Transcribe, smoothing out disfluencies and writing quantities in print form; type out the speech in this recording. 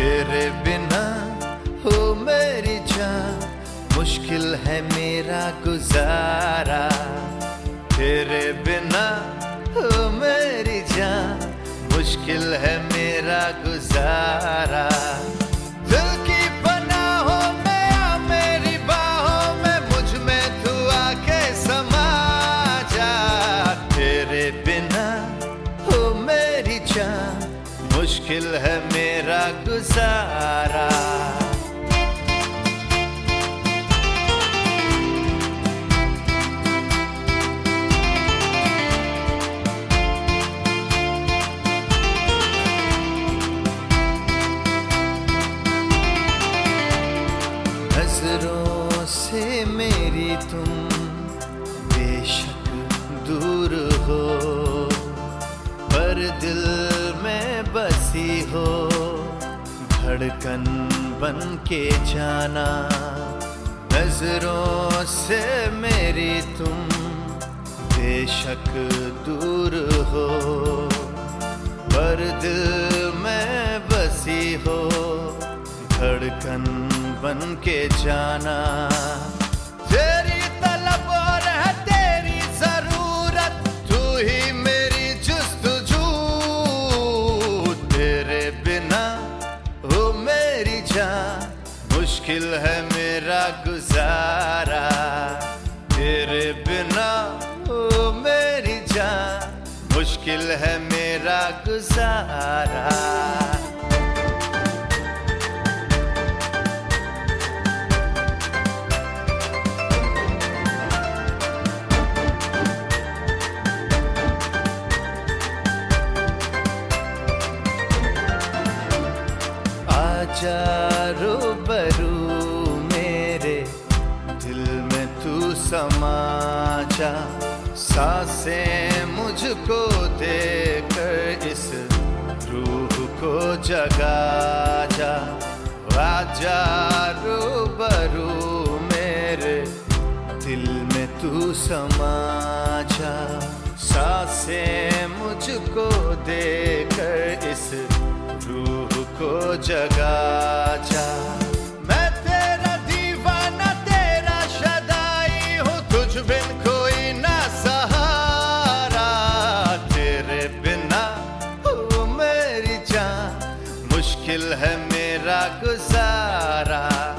तेरे बिना हो मेरी जान, मुश्किल है मेरा गुजारा। तेरे बिना हो मेरी जान, मुश्किल है मेरा गुजारा। दिल की पनाहों में आ मेरी बाहों में, मुझ में तू आके समा जा। तेरे बिना हो मेरी जान, मुश्किल है मेरा गुजारा। नजरों से मेरी तुम बेशक दूर हो, पर दिल में बसी हो धड़कन बन के जाना। नजरों से मेरी तुम बेशक दूर हो, पर दिल में बसी हो धड़कन बन के जाना। तेरी तलब और है तेरी जरूरत, तू ही मेरी जुस्तजू। तेरे बिना हो मेरी जान, मुश्किल है मेरा गुजारा। तेरे बिना हो मेरी जान, मुश्किल है मेरा गुजारा। आजा रूबरू मेरे दिल में तू समा जा। सांसें मुझको देकर इस रूह को जगा जा। आजा रूबरू मेरे दिल में तू समा जा। सांसें मुझको देकर इस रूह को जगा जा। मैं तेरा दीवाना तेरा शदाई हूँ, तुझ बिन कोई ना सहारा। तेरे बिना हो मेरी जान, मुश्किल है मेरा गुजारा।